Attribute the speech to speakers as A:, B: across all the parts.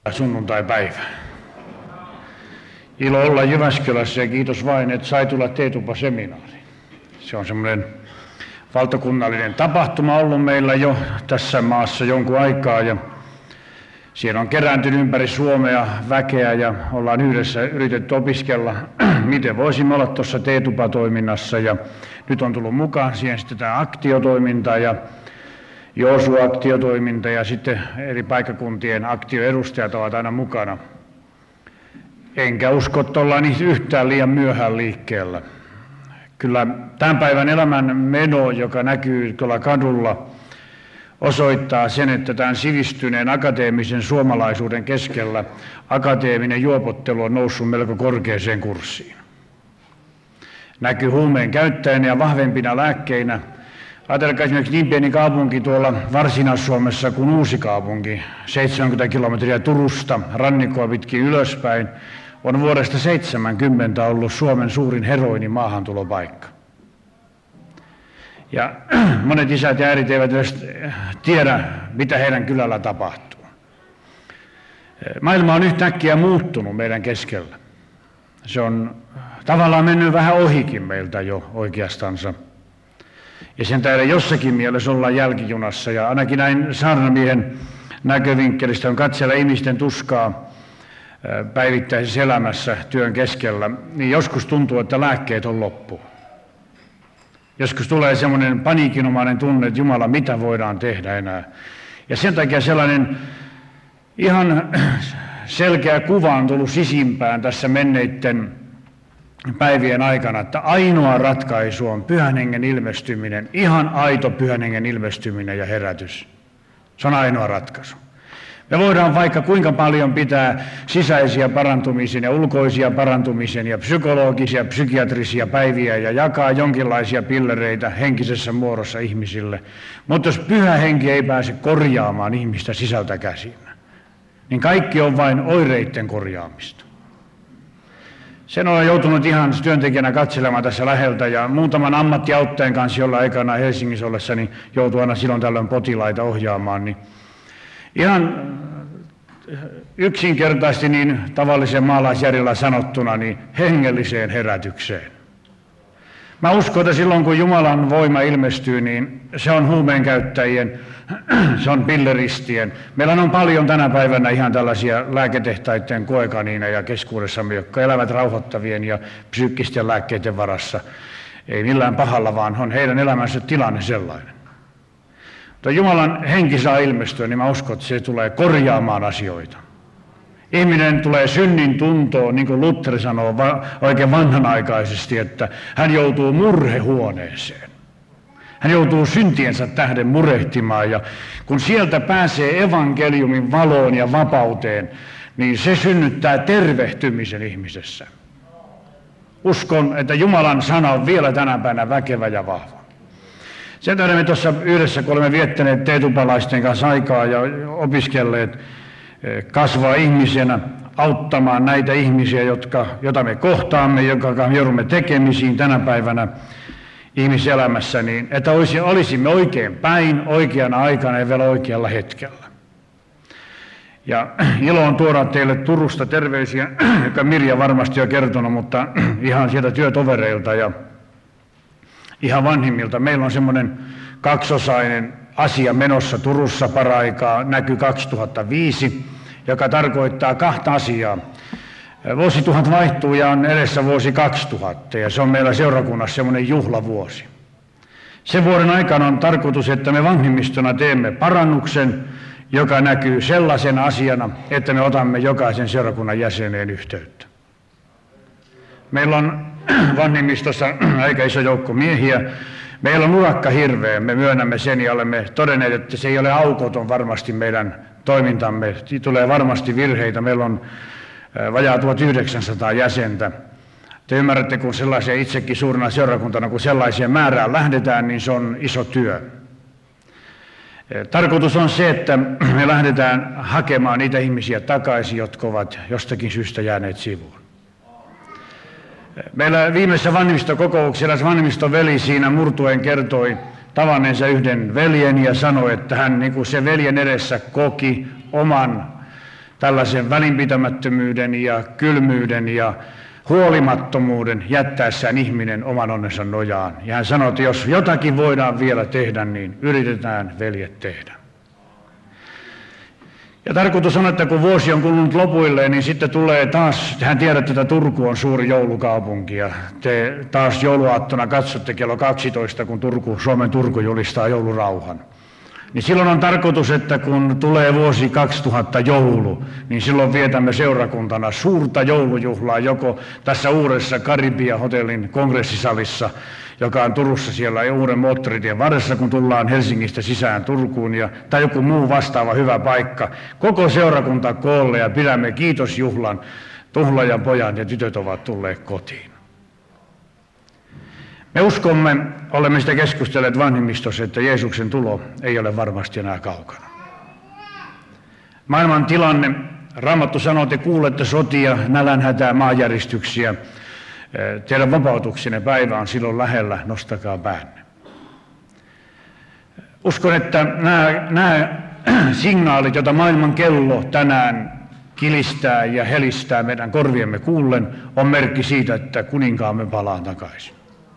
A: Sunnuntaipäivä. Ilo olla Jyväskylässä ja kiitos vain, että sai tulla Teetupa-seminaariin. Se on semmoinen valtakunnallinen tapahtuma ollut meillä jo tässä maassa jonkun aikaa ja siellä on kerääntynyt ympäri Suomea väkeä ja ollaan yhdessä yritetty opiskella, miten voisimme olla tuossa Teetupa-toiminnassa ja nyt on tullut mukaan siihen sitten tämä aktiotoiminta ja Joosu-aktiotoiminta ja sitten eri paikkakuntien aktioedustajat ovat aina mukana. Enkä usko, että ollaan yhtään liian myöhään liikkeellä. Kyllä tämän päivän elämän meno, joka näkyy tuolla kadulla, osoittaa sen, että tämän sivistyneen akateemisen suomalaisuuden keskellä akateeminen juopottelu on noussut melko korkeaseen kurssiin. Näkyy huumeen käyttäjänä ja vahvempina lääkkeinä. Ajatelkaa esimerkiksi niin pieni kaupunki tuolla Varsinais-Suomessa kuin Uusikaupunki, 70 kilometriä Turusta, rannikkoa pitkin ylöspäin, on vuodesta 70 ollut Suomen suurin heroinin maahantulopaikka. Ja monet isät ja äidit eivät edes tiedä, mitä heidän kylällä tapahtuu. Maailma on yhtäkkiä muuttunut meidän keskellä. Se on tavallaan mennyt vähän ohikin meiltä jo oikeastansa. Ja sen tähden jossakin mielessä ollaan jälkijunassa ja ainakin näin saarnamiehen näkövinkkelistä on katsella ihmisten tuskaa päivittäisessä elämässä työn keskellä, niin joskus tuntuu, että lääkkeet on loppu. Joskus tulee semmoinen paniikinomainen tunne, että Jumala, mitä voidaan tehdä enää. Ja sen takia sellainen ihan selkeä kuva on tullut sisimpään tässä menneiden päivien aikana, että ainoa ratkaisu on Pyhän Hengen ilmestyminen, ihan aito Pyhän Hengen ilmestyminen ja herätys. Se on ainoa ratkaisu. Me voidaan vaikka kuinka paljon pitää sisäisiä parantumisen ja ulkoisia parantumisen ja psykologisia, psykiatrisia päiviä ja jakaa jonkinlaisia pillereitä henkisessä muodossa ihmisille. Mutta jos Pyhä Henki ei pääse korjaamaan ihmistä sisältä käsin, niin kaikki on vain oireiden korjaamista. Sen olen joutunut ihan työntekijänä katselemaan tässä läheltä ja muutaman ammattiautteen kanssa, jolla aikana Helsingissä ollessani joutuu aina silloin tällöin potilaita ohjaamaan, niin ihan yksinkertaisesti niin tavallisen maalaisjärjellä sanottuna niin hengelliseen herätykseen. Mä uskon, että silloin kun Jumalan voima ilmestyy, niin se on huumeen käyttäjien, se on pilleristien. Meillä on paljon tänä päivänä ihan tällaisia lääketehtaiden koekaniineja keskuudessamme, jotka elävät rauhoittavien ja psyykkisten lääkkeiden varassa. Ei millään pahalla, vaan on heidän elämänsä tilanne sellainen. Mutta Jumalan henki saa ilmestyä, niin mä uskon, että se tulee korjaamaan asioita. Ihminen tulee synnin tuntoon, niin kuin Luther sanoo oikein vanhanaikaisesti, että hän joutuu murhehuoneeseen. Hän joutuu syntiensä tähden murehtimaan ja kun sieltä pääsee evankeliumin valoon ja vapauteen, niin se synnyttää tervehtymisen ihmisessä. Uskon, että Jumalan sana on vielä tänä päivänä väkevä ja vahva. Sen tähden me tuossa yhdessä, kun olemme viettäneet teetupalaisten kanssa aikaa ja opiskelleet kasvaa ihmisenä auttamaan näitä ihmisiä, joita me kohtaamme, jotka joudumme tekemisiin tänä päivänä ihmiselämässä, niin että olisimme oikein päin, oikeana aikana ja vielä oikealla hetkellä. Ja ilo on tuoda teille Turusta terveisiä, joka Mirja varmasti on kertonut, mutta ihan sieltä työtovereilta ja ihan vanhimmilta. Meillä on semmoinen kaksosainen asia menossa Turussa paraikaa, näky 2005, joka tarkoittaa kahta asiaa. Vuosituhat vaihtuu ja on edessä vuosi 2000 ja se on meillä seurakunnassa semmoinen juhlavuosi. Sen vuoden aikana on tarkoitus, että me vanhimmistona teemme parannuksen, joka näkyy sellaisena asiana, että me otamme jokaisen seurakunnan jäseneen yhteyttä. Meillä on vanhimmistossa aika iso joukko miehiä. Meillä on urakka hirveä, me myönnämme sen ja olemme todenneet, että se ei ole aukoton varmasti meidän toimintamme. Tulee varmasti virheitä. Meillä on vajaa 1900 jäsentä. Te ymmärrätte, kun sellaisia itsekin suurena seurakuntana, kun sellaiseen määrään lähdetään, niin se on iso työ. Tarkoitus on se, että me lähdetään hakemaan niitä ihmisiä takaisin, jotka ovat jostakin syystä jääneet sivuun. Meillä viimeisessä vanhemmistokokouksessa vanhemmiston veli siinä murtuen kertoi tavanneensa yhden veljen ja sanoi, että hän niin kuin se veljen edessä koki oman tällaisen välinpitämättömyyden ja kylmyyden ja huolimattomuuden jättäessään ihminen oman onnensa nojaan. Ja hän sanoi, että jos jotakin voidaan vielä tehdä, niin yritetään, veljet, tehdä. Ja tarkoitus on, että kun vuosi on kulunut lopuilleen, niin sitten tulee taas, hän tiedätte, että Turku on suuri joulukaupunki, ja te taas jouluaattona katsotte kello 12, kun Suomen Turku julistaa joulurauhan. Niin silloin on tarkoitus, että kun tulee vuosi 2000 joulu, niin silloin vietämme seurakuntana suurta joulujuhlaa joko tässä uudessa Karibia-hotellin kongressisalissa, joka on Turussa siellä uuden moottoritien varressa, kun tullaan Helsingistä sisään Turkuun, tai joku muu vastaava hyvä paikka. Koko seurakunta koolle ja pidämme kiitosjuhlan. Tuhlajan pojat ja tytöt ovat tulleet kotiin. Me uskomme, olemme sitä keskustelleet vanhimmistossa, että Jeesuksen tulo ei ole varmasti enää kaukana. Maailman tilanne, Raamattu sanoo, että kuulette sotia, nälänhätää, maanjäristyksiä. Teidän vapautuksenne päivä on silloin lähellä, nostakaa päänne. Uskon, että nämä signaalit, joita maailman kello tänään kilistää ja helistää meidän korviemme kuullen, on merkki siitä, että kuninkaamme palaa takaisin.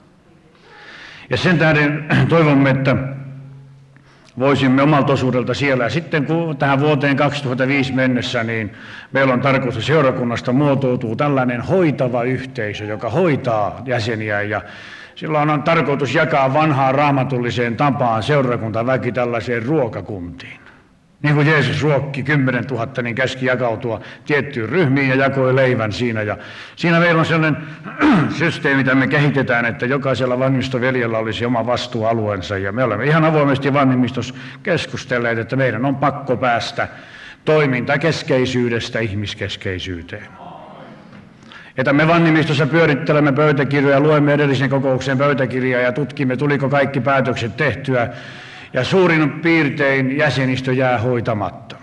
A: Ja sen tähden toivomme, että voisimme omalta osuudelta siellä. Ja sitten kun tähän vuoteen 2005 mennessä, niin meillä on tarkoitus, että seurakunnasta muotoutuu tällainen hoitava yhteisö, joka hoitaa jäseniä. Ja silloin on tarkoitus jakaa vanhaa raamatulliseen tapaan seurakuntaväki tällaiseen ruokakuntiin. Niin kuin Jeesus ruokki 10 000, niin käski jakautua tiettyyn ryhmiin ja jakoi leivän siinä. Ja siinä meillä on sellainen systeemi, mitä me kehitetään, että jokaisella vanhimmistoveljellä olisi oma vastuualueensa. Ja me olemme ihan avoimesti vanhimmistossa keskustelleet, että meidän on pakko päästä toimintakeskeisyydestä ihmiskeskeisyyteen. Että me vanhimmistossa pyörittelemme pöytäkirjoja, luemme edellisen kokouksen pöytäkirjaa ja tutkimme, tuliko kaikki päätökset tehtyä. Ja suurin piirtein jäsenistö jää hoitamatta.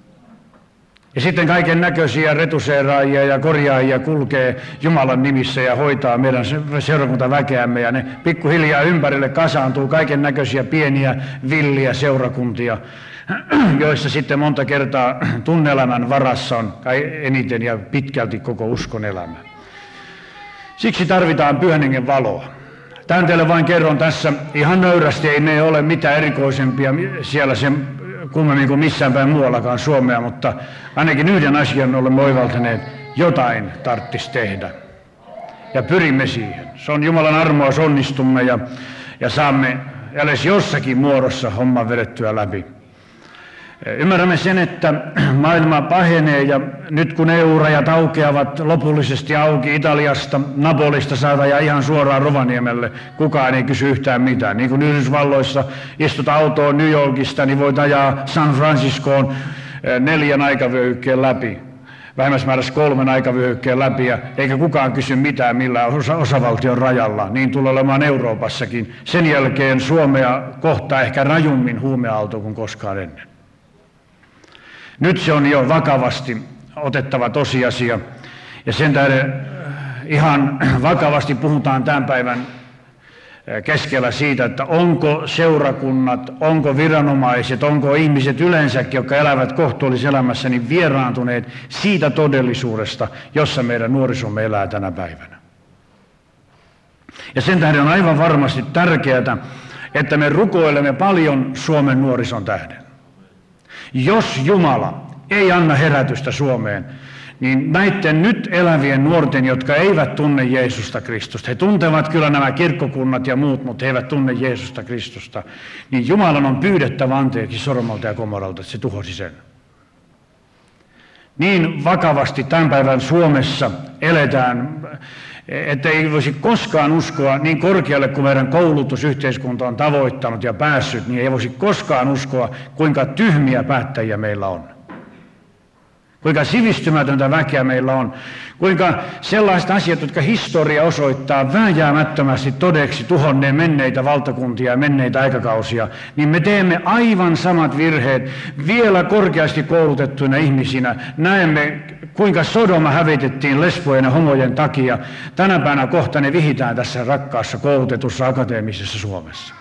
A: Ja sitten kaiken näköisiä retuseeraajia ja korjaajia kulkee Jumalan nimissä ja hoitaa meidän seurakuntaväkeämme. Ja ne pikkuhiljaa ympärille kasaantuu kaiken näköisiä pieniä villiä seurakuntia, joissa sitten monta kertaa tunneelämän varassa on eniten ja pitkälti koko uskon elämä. Siksi tarvitaan Pyhän Hengen valoa. Tämän teille vain kerron tässä ihan nöyrästi, ei ne ole mitään erikoisempia siellä sen kummemmin kuin missään päin muuallakaan Suomea, mutta ainakin yhden asian olemme oivaltaneet, jotain tarvitsisi tehdä. Ja pyrimme siihen. Se on Jumalan armoa, jos onnistumme ja saamme edes jossakin muodossa homman vedettyä läpi. Ymmärrämme sen, että maailma pahenee ja nyt kun EU-rajat aukeavat lopullisesti auki Italiasta, Napolista saada ja ihan suoraan Rovaniemelle, kukaan ei kysy yhtään mitään. Niin kuin Yhdysvalloissa istut autoon New Yorkista, niin voit ajaa San Franciscoon 4 aikavyöhykkeen läpi. Vähimmäismäärässä 3 aikavyöhykkeen läpi, eikä kukaan kysy mitään millään osavaltion rajalla. Niin tulee olemaan Euroopassakin. Sen jälkeen Suomea kohtaa ehkä rajummin huumeaalto kuin koskaan ennen. Nyt se on jo vakavasti otettava tosiasia, ja sen tähden ihan vakavasti puhutaan tämän päivän keskellä siitä, että onko seurakunnat, onko viranomaiset, onko ihmiset yleensäkin, jotka elävät kohtuulliselämässä, niin vieraantuneet siitä todellisuudesta, jossa meidän nuorisomme elää tänä päivänä. Ja sen tähden on aivan varmasti tärkeää, että me rukoilemme paljon Suomen nuorison tähden. Jos Jumala ei anna herätystä Suomeen, niin näiden nyt elävien nuorten, jotka eivät tunne Jeesusta Kristusta, he tuntevat kyllä nämä kirkkokunnat ja muut, mutta he eivät tunne Jeesusta Kristusta, niin Jumalan on pyydettävä anteeksi Sodomolta ja Gomorralta, että se tuhosi sen. Niin vakavasti tämän päivän Suomessa eletään, että ei voisi koskaan uskoa niin korkealle kuin meidän koulutusyhteiskunta on tavoittanut ja päässyt, niin ei voisi koskaan uskoa, kuinka tyhmiä päättäjiä meillä on. Kuinka sivistymätöntä väkeä meillä on. Kuinka sellaiset asiat, jotka historia osoittaa vääjäämättömästi todeksi tuhonneen menneitä valtakuntia ja menneitä aikakausia, niin me teemme aivan samat virheet vielä korkeasti koulutettuina ihmisinä. Näemme, kuinka Sodoma hävitettiin lesbojen ja homojen takia. Tänä päivänä kohta ne vihitään tässä rakkaassa koulutetussa akateemisessa Suomessa.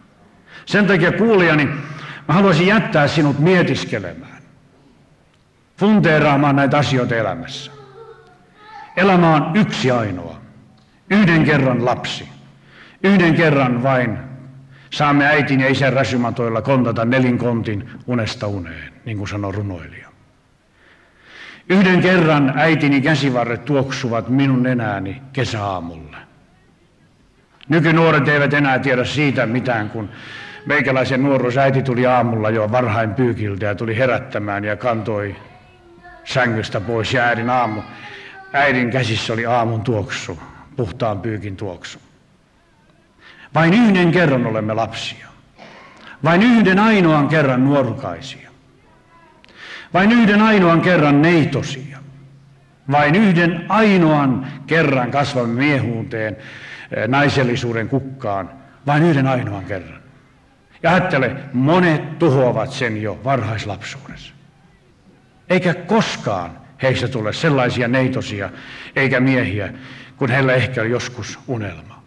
A: Sen takia kuulijani, mä haluaisin jättää sinut mietiskelemään. fundeeraamaan näitä asioita elämässä. Elämä on yksi ainoa. Yhden kerran lapsi. Yhden kerran vain saamme äitin ja isän räsymatoilla kontata nelinkontin unesta uneen, niin kuin sanoo runoilija. Yhden kerran äitini käsivarret tuoksuvat minun nenääni kesäaamulle. Nykynuoret eivät enää tiedä siitä mitään, kun meikäläisen nuoruusäiti tuli aamulla jo varhain pyykiltä ja tuli herättämään ja kantoi sängystä pois ja äidin käsissä oli aamun tuoksu, puhtaan pyykin tuoksu. Vain yhden kerran olemme lapsia. Vain yhden ainoan kerran nuorukaisia. Vain yhden ainoan kerran neitosia. Vain yhden ainoan kerran kasvamme miehuuteen, naisellisuuden kukkaan. Vain yhden ainoan kerran. Ja ajattele, monet tuhoavat sen jo varhaislapsuudessa. Eikä koskaan heistä tule sellaisia neitosia eikä miehiä, kun heillä ehkä oli joskus unelma.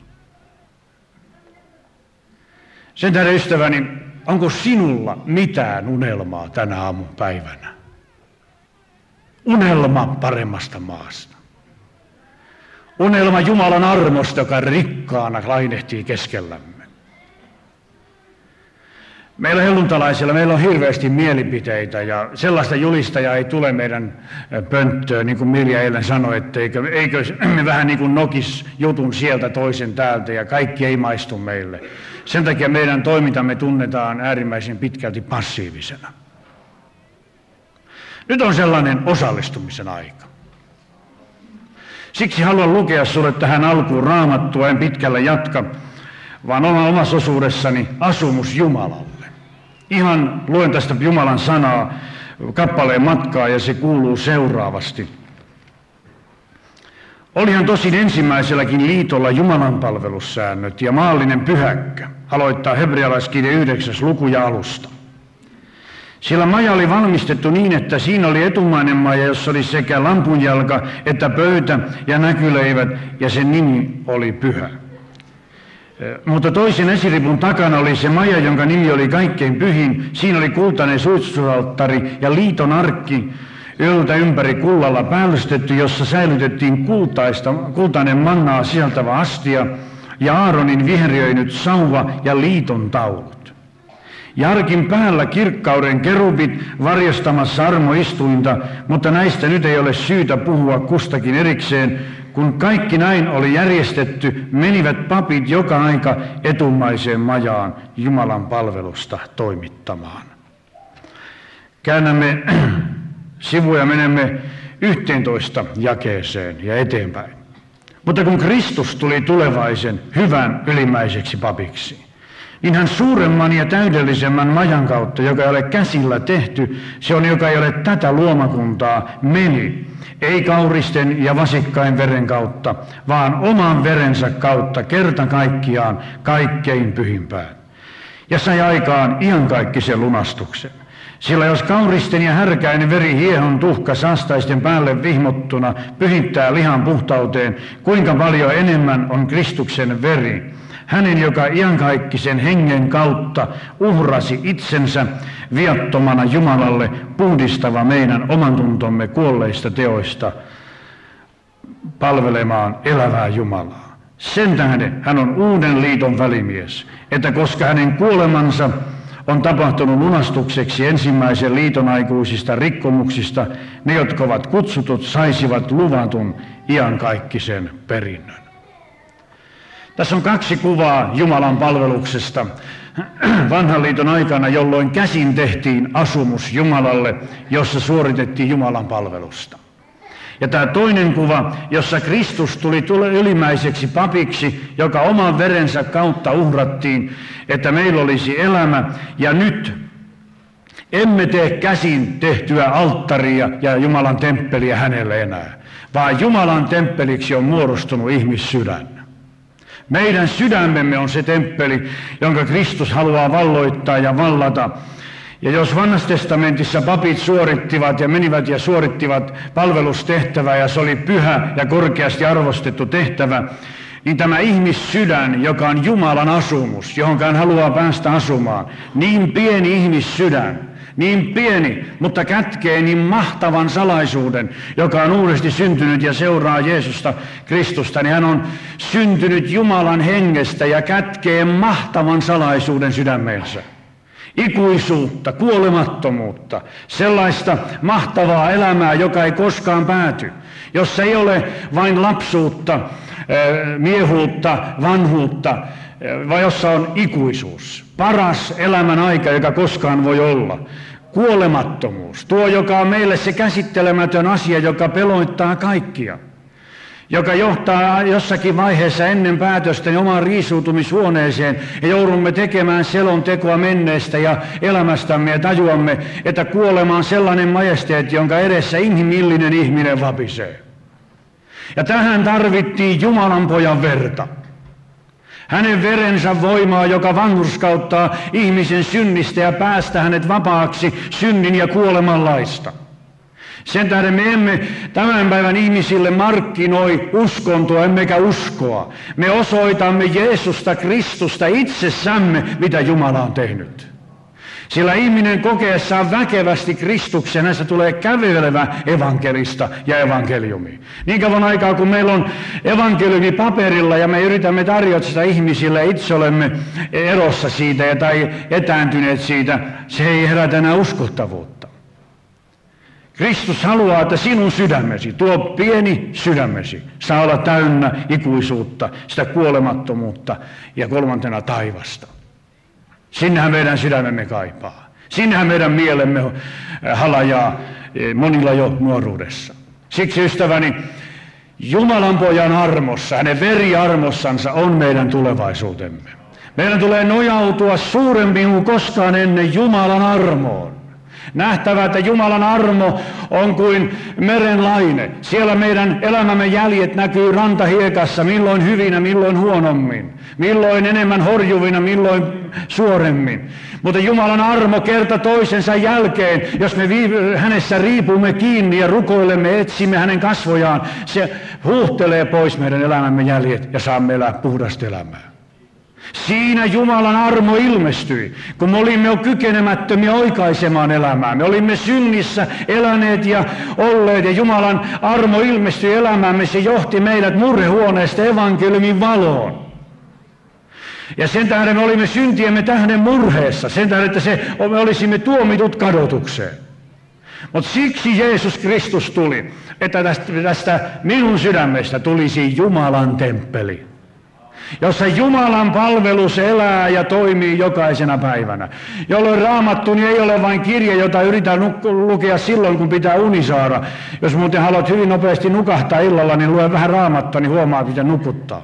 A: Sen tähden, ystäväni, onko sinulla mitään unelmaa tänä aamupäivänä? Unelma paremmasta maasta. Unelma Jumalan armosta, joka rikkaana lainehtii keskellämme. Meillä helluntalaisilla meillä on hirveästi mielipiteitä ja sellaista julistajaa ei tule meidän pönttöön, niin kuin Milja eilen sanoi, että eikö me vähän niin kuin nokis jutun sieltä toisen täältä ja kaikki ei maistu meille. Sen takia meidän toimintamme tunnetaan äärimmäisen pitkälti passiivisena. Nyt on sellainen osallistumisen aika. Siksi haluan lukea sinulle tähän alkuun Raamattua, en pitkällä jatka, vaan omassa osuudessani Asumus Jumalalle. Ihan luen tästä Jumalan sanaa kappaleen matkaa ja se kuuluu seuraavasti. Olihan tosin ensimmäiselläkin liitolla Jumalan palvelussäännöt ja maallinen pyhäkkä, aloittaa hebrealaiskirja 9. luku ja alusta. Sillä maja oli valmistettu niin, että siinä oli etumainen maja, jossa oli sekä lampunjalka että pöytä ja näkyleivät, ja sen nimi oli Pyhä. Mutta toisen esiripun takana oli se maja, jonka nimi oli kaikkein pyhin. Siinä oli kultainen suitsusalttari ja liiton arkki, yltä ympäri kullalla päällystetty, jossa säilytettiin kultainen mannaa sisältävä astia ja Aaronin viheriöinyt sauva ja liiton taulut. Ja arkin päällä kirkkauden kerubit varjostamassa armoistuinta, mutta näistä nyt ei ole syytä puhua kustakin erikseen. Kun kaikki näin oli järjestetty, menivät papit joka aika etumaiseen majaan Jumalan palvelusta toimittamaan. Käännämme sivuja, menemme 11 jakeeseen ja eteenpäin. Mutta kun Kristus tuli tulevaisen hyvän ylimmäiseksi papiksi, niin hän suuremman ja täydellisemmän majan kautta, joka ei ole käsillä tehty, se on, joka ei ole tätä luomakuntaa, meni, ei kauristen ja vasikkain veren kautta, vaan oman verensä kautta kerta kaikkiaan kaikkein pyhimpään. Ja sai aikaan iankaikkisen lunastuksen. Sillä jos kauristen ja härkäinen veri hiehon tuhka sastaisten päälle vihmottuna pyhittää lihan puhtauteen, kuinka paljon enemmän on Kristuksen veri, hänen, joka iankaikkisen hengen kautta uhrasi itsensä viattomana Jumalalle, puhdistava meidän omantuntomme kuolleista teoista palvelemaan elävää Jumalaa. Sen tähden hän on uuden liiton välimies, että koska hänen kuolemansa on tapahtunut lunastukseksi ensimmäisen liiton aikuisista rikkomuksista, ne, jotka ovat kutsutut, saisivat luvatun iankaikkisen perinnön. Tässä on kaksi kuvaa Jumalan palveluksesta vanhan liiton aikana, jolloin käsin tehtiin asumus Jumalalle, jossa suoritettiin Jumalan palvelusta. Ja tämä toinen kuva, jossa Kristus tuli ylimmäiseksi papiksi, joka oman verensä kautta uhrattiin, että meillä olisi elämä. Ja nyt emme tee käsin tehtyä alttaria ja Jumalan temppeliä hänelle enää, vaan Jumalan temppeliksi on muodostunut ihmissydän. Meidän sydämemme on se temppeli, jonka Kristus haluaa valloittaa ja vallata. Ja jos Vanhassa testamentissa papit suorittivat ja menivät ja suorittivat palvelustehtävää ja se oli pyhä ja korkeasti arvostettu tehtävä, niin tämä ihmissydän, joka on Jumalan asumus, johon hän haluaa päästä asumaan, niin pieni ihmissydän, Niin pieni, mutta kätkee niin mahtavan salaisuuden, joka on uudesti syntynyt ja seuraa Jeesusta Kristusta, niin hän on syntynyt Jumalan hengestä ja kätkee mahtavan salaisuuden sydämeensä. Ikuisuutta, kuolemattomuutta, sellaista mahtavaa elämää, joka ei koskaan pääty, jossa ei ole vain lapsuutta, miehuutta, vanhuutta, vai jossa on ikuisuus. Paras elämän aika, joka koskaan voi olla. Kuolemattomuus, tuo joka on meille se käsittelemätön asia, joka peloittaa kaikkia. Joka johtaa jossakin vaiheessa ennen päätöstä omaan riisuutumishuoneeseen ja joudumme tekemään selontekoa menneestä ja elämästämme ja tajuamme, että kuolema on sellainen majesteetti, jonka edessä inhimillinen ihminen vapisee. Ja tähän tarvittiin Jumalan pojan verta. Hänen verensä voimaa, joka vanhurskauttaa ihmisen synnistä ja päästä hänet vapaaksi synnin ja kuoleman laista. Sen tähden me emme tämän päivän ihmisille markkinoi uskontoa, emmekä uskoa. Me osoitamme Jeesusta Kristusta itsessämme, mitä Jumala on tehnyt. Sillä ihminen kokeessaan väkevästi Kristuksen, hänestä tulee kävelevä evankelista ja evankeliumi. Niin kauan aikaa, kun meillä on evankeliumi paperilla ja me yritämme tarjota sitä ihmisille, itse olemme erossa siitä tai etääntyneet siitä, se ei herätä enää uskottavuutta. Kristus haluaa, että sinun sydämesi, tuo pieni sydämesi, saa olla täynnä ikuisuutta, sitä kuolemattomuutta ja kolmantena taivasta. Sinnehän meidän sydämemme kaipaa. Sinnehän meidän mielemme halajaa monilla jo nuoruudessa. Siksi ystäväni, Jumalan pojan armossa, hänen veriarmossansa on meidän tulevaisuutemme. Meidän tulee nojautua suuremmin kuin koskaan ennen Jumalan armoon. Nähtävä, että Jumalan armo on kuin merenlaine. Siellä meidän elämämme jäljet näkyy rantahiekassa, milloin hyvinä, milloin huonommin. Milloin enemmän horjuvina, milloin suoremmin. Mutta Jumalan armo kerta toisensa jälkeen, jos me hänessä riipumme kiinni ja rukoilemme, etsimme hänen kasvojaan, se huuhtelee pois meidän elämämme jäljet ja saamme elää puhdasta elämää. Siinä Jumalan armo ilmestyi, kun me olimme jo kykenemättömiä oikaisemaan elämää. Me olimme synnissä eläneet ja olleet ja Jumalan armo ilmestyi elämäämme. Se johti meidät murhehuoneesta evankeliumin valoon. Ja sen tähden me olimme syntiemme tähden murheessa. Sen tähden, että me olisimme tuomitut kadotukseen. Mutta siksi Jeesus Kristus tuli, että tästä minun sydämestä tulisi Jumalan temppeli, jossa Jumalan palvelus elää ja toimii jokaisena päivänä. Jolloin Raamattu ei ole vain kirja, jota yritän lukea silloin, kun pitää uni saada. Jos muuten haluat hyvin nopeasti nukahtaa illalla, niin lue vähän Raamattua, niin huomaa, mitä nukuttaa.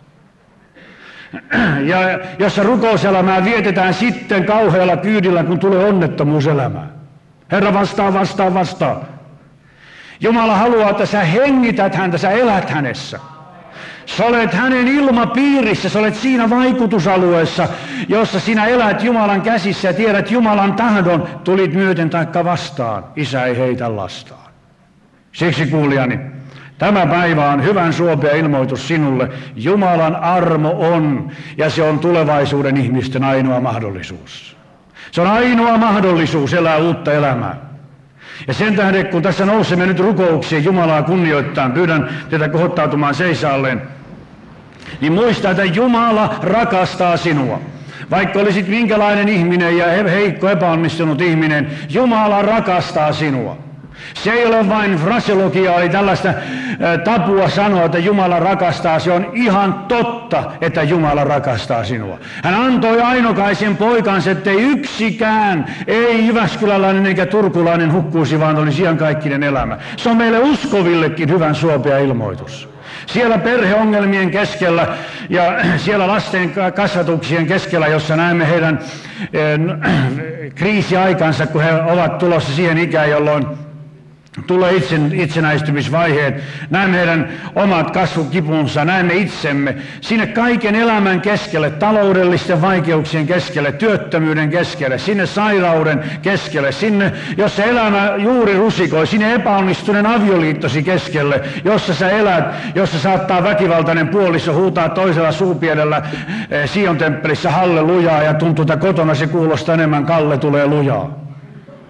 A: Ja jossa rukouselämää vietetään sitten kauhealla kyydillä, kun tulee onnettomuuselämää. Herra vastaa. Jumala haluaa, että sä hengität häntä, sä elät hänessä. Sä olet hänen ilmapiirissä, sä olet siinä vaikutusalueessa, jossa sinä elät Jumalan käsissä ja tiedät Jumalan tahdon, tulit myöten taikka vastaan, Isä ei heitä lastaan. Siksi kuulijani, tämä päivä on hyvän suopea ilmoitus sinulle. Jumalan armo on, ja se on tulevaisuuden ihmisten ainoa mahdollisuus. Se on ainoa mahdollisuus elää uutta elämää. Ja sen tähden, kun tässä nousemme nyt rukouksiin Jumalaa kunnioittain, pyydän teitä kohottautumaan seisaalleen, niin muista, että Jumala rakastaa sinua. Vaikka olisit minkälainen ihminen ja heikko epäonnistunut ihminen, Jumala rakastaa sinua. Se ei ole vain fraseologiaa, eli tällaista tapua sanoa, että Jumala rakastaa. Se on ihan totta, että Jumala rakastaa sinua. Hän antoi ainokaisen poikansa, ettei yksikään, ei jyväskyläläinen eikä turkulainen hukkuisi, vaan olisi iankaikkinen elämä. Se on meille uskovillekin hyvän suopea ilmoitus. Siellä perheongelmien keskellä ja siellä lasten kasvatuksien keskellä, jossa näemme heidän kriisiaikansa, kun he ovat tulossa siihen ikään, jolloin tulee itsenäistymisvaiheet, näemme heidän omat kasvukipunsa, näemme itsemme sinne kaiken elämän keskelle, taloudellisten vaikeuksien keskelle, työttömyyden keskelle, sinne sairauden keskelle, sinne, jossa elämä juuri rusikoi, sinne epäonnistuneen avioliittosi keskelle, jossa sä elät, jossa saattaa väkivaltainen puoliso huutaa toisella suupielellä Sion temppelissä hallelujaa ja tuntuu, että kotona se kuulostaa enemmän Kalle tulee lujaa.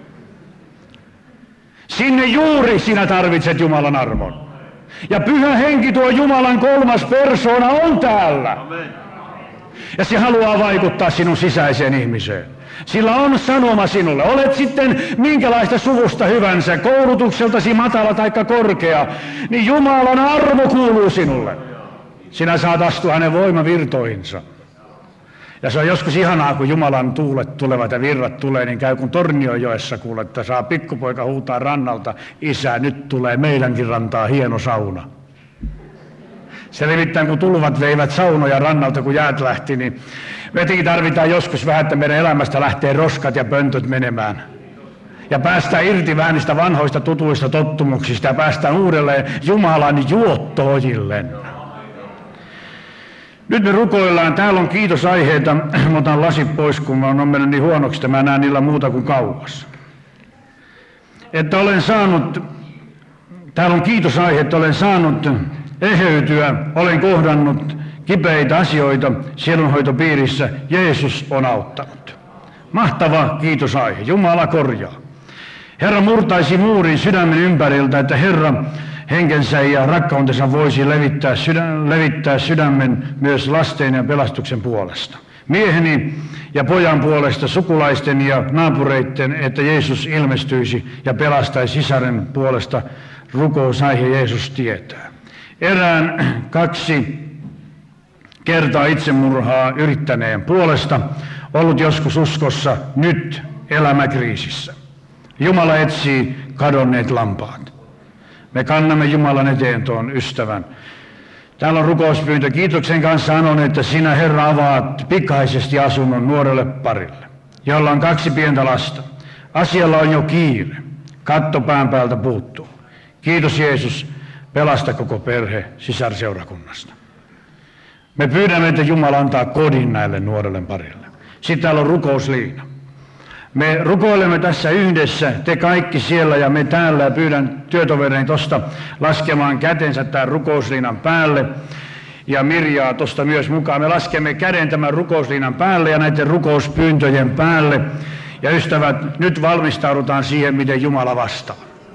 A: Sinne juuri sinä tarvitset Jumalan armon. Ja Pyhä Henki, tuo Jumalan kolmas persoona, on täällä. Ja se haluaa vaikuttaa sinun sisäiseen ihmiseen. Sillä on sanoma sinulle. Olet sitten minkälaista suvusta hyvänsä, koulutukseltasi matala tai korkea, niin Jumalan armo kuuluu sinulle. Sinä saat astua hänen voimavirtoihinsa. Ja se on joskus ihanaa, kun Jumalan tuulet tulevat ja virrat tulee, niin käy kun Tornionjoessa kuulee, että saa pikkupoika huutaa rannalta, isä, nyt tulee meidänkin rantaa hieno sauna. Se nimittäin, kun tulvat veivät saunoja rannalta, kun jäät lähti, niin mekin tarvitaan joskus vähän, että meidän elämästä lähtee roskat ja pöntöt menemään. Ja päästään irti vähän niistä vanhoista tutuista tottumuksista ja päästään uudelleen Jumalan juottoojille. Nyt me rukoillaan. Täällä on kiitosaiheita. Mä otan lasit pois, kun mä oon mennyt niin huonoksi, että mä en näe niillä muuta kuin kauas. Että olen saanut, täällä on kiitosaihe, että olen saanut eheytyä, olen kohdannut kipeitä asioita sielunhoitopiirissä. Jeesus on auttanut. Mahtava kiitosaihe. Jumala korjaa. Herra murtaisi muurin sydämen ympäriltä, että Herra henkensä ja rakkautensa voisi levittää sydämen myös lasten ja pelastuksen puolesta. Mieheni ja pojan puolesta, sukulaisten ja naapureiden, että Jeesus ilmestyisi ja pelastaisi sisaren puolesta. Rukousaihe Jeesus tietää. Erään 2 kertaa itsemurhaa yrittäneen puolesta, ollut joskus uskossa, nyt elämäkriisissä. Jumala etsii kadonneet lampaat. Me kannamme Jumalan eteen tuon ystävän. Täällä on rukouspyyntö. Kiitoksen kanssa sanon, että sinä, Herra, avaat pikaisesti asunnon nuorelle parille, jolla on 2 pientä lasta. Asialla on jo kiire. Katto pään päältä puuttuu. Kiitos Jeesus, pelasta koko perhe sisarseurakunnasta. Me pyydämme, että Jumala antaa kodin näille nuorelle parille. Sitten täällä on rukousliina. Me rukoilemme tässä yhdessä, te kaikki siellä ja me täällä, ja pyydän työtovereini tuosta laskemaan kätensä tämän rukousliinan päälle ja Mirjaa tuosta myös mukaan. Me laskemme käden tämän rukousliinan päälle ja näiden rukouspyyntöjen päälle. Ja ystävät, nyt valmistaudutaan siihen, miten Jumala vastaa.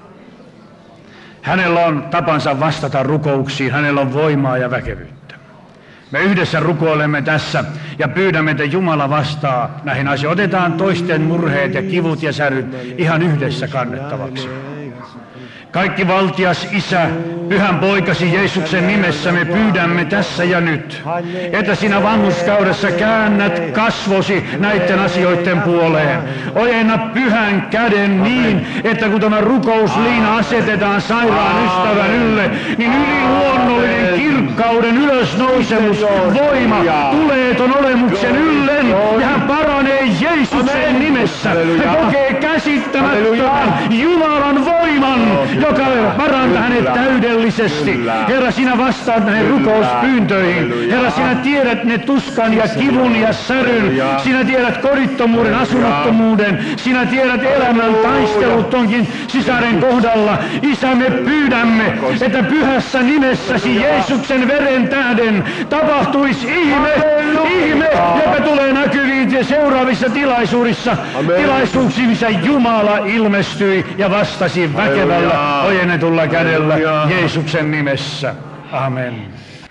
A: Hänellä on tapansa vastata rukouksiin, hänellä on voimaa ja väkevyyttä. Me yhdessä rukoilemme tässä ja pyydämme, että Jumala vastaa näihin asioihin. Otetaan toisten murheet ja kivut ja säryt ihan yhdessä kannettavaksi. Kaikki valtias Isä, Pyhän Poikasi Jeesuksen nimessä me pyydämme tässä ja nyt, että sinä vanhurskaudessa käännät kasvosi näiden asioiden puoleen. Ojenna pyhän käden niin, että kun tämä rukousliina asetetaan sairaan ystävän ylle, niin yliluonnollinen kirkkauden ylösnousemus, voima tulee ton olemuksen yllen ja hän paranee Jeesuksen nimessä. Hän kokee käsittämättömän Jumalan voiman, joka parantaa hänet täydellisesti. Herra, sinä vastaat näihin rukouspyyntöihin. Herra, sinä tiedät ne tuskan ja kivun ja säryn. Sinä tiedät kodittomuuden, asunnottomuuden. Sinä tiedät elämän taistelut tonkin sisaren kohdalla. Isä, me pyydämme, että pyhässä nimessäsi Jeesuksen veren tähden tapahtuisi ihme, joka tulee näkyviin seuraavissa tilaisuuksissa Jumala ilmestyi ja vastasi väkevällä ojennetulla kädellä Jeesuksen nimessä. Amen.